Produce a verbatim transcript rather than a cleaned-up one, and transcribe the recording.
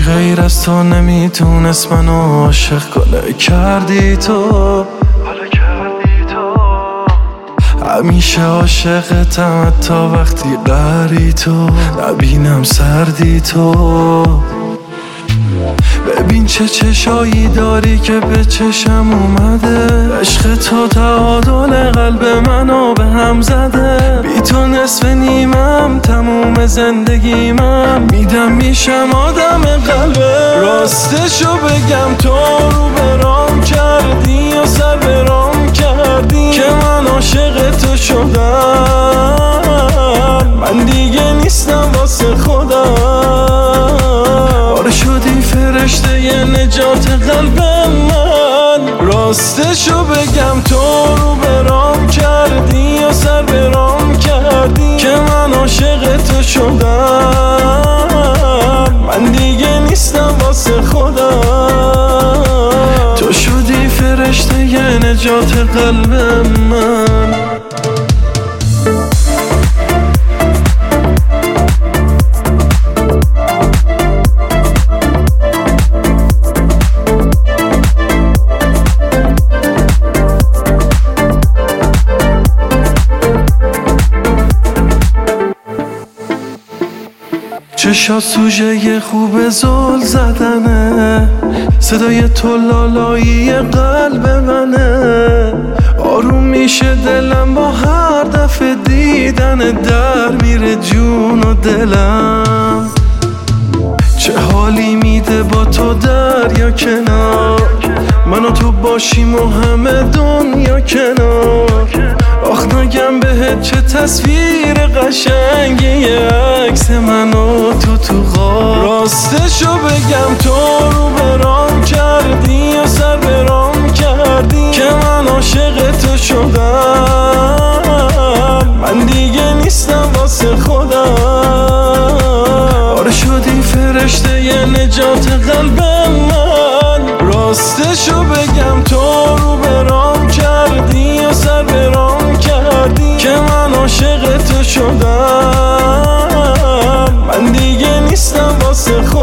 غیر از تو نمیتونست منو عاشق کنه. کردی تو همیشه عاشقتم، حتی وقتی قهری تو نبینم سردی تو. ببین چه چشایی داری که به چشم اومده، عشق تو تعادل قلب منو به هم زده. بی تو نصف نیمم، تموم زندگیمم، میدم میشم آدم قلبه. راستشو بگم تو رو برام کردی و سر برام کردی که من عاشق تو شدم. من دیگه نیستم واسه خودم، باره شدی فرشته ی نجات قلب من. راستشو بگم تو رو برام کردی و سر برام کردی که من عاشق تو شدم. من دیگه نیستم واسه خودم، تو شدی فرشته ی نجات قلب من. چشات سوژه خوب زل زدنه، صدای تو لالایی قلب منه. آروم میشه دلم با هر دفعه دیدن، در میره جون و دلم. چه حالی میده با تو دریا کنار، من و تو باشیم و همه دنیا کنار. آخ نگم بهت چه تصویر قشنگی، یه عکس من و تو تو غار. راستشو بگم تو رو برام کردی و سر برام کردی که من عاشق تو شدم. من دیگه نیستم واسه خودم، باره شدی فرشته ی نجات قلب من. راستشو بگم تو رو برام کردی و سر برام کردی که من عاشق تو شدم. من دیگه نیستم واسه خودم.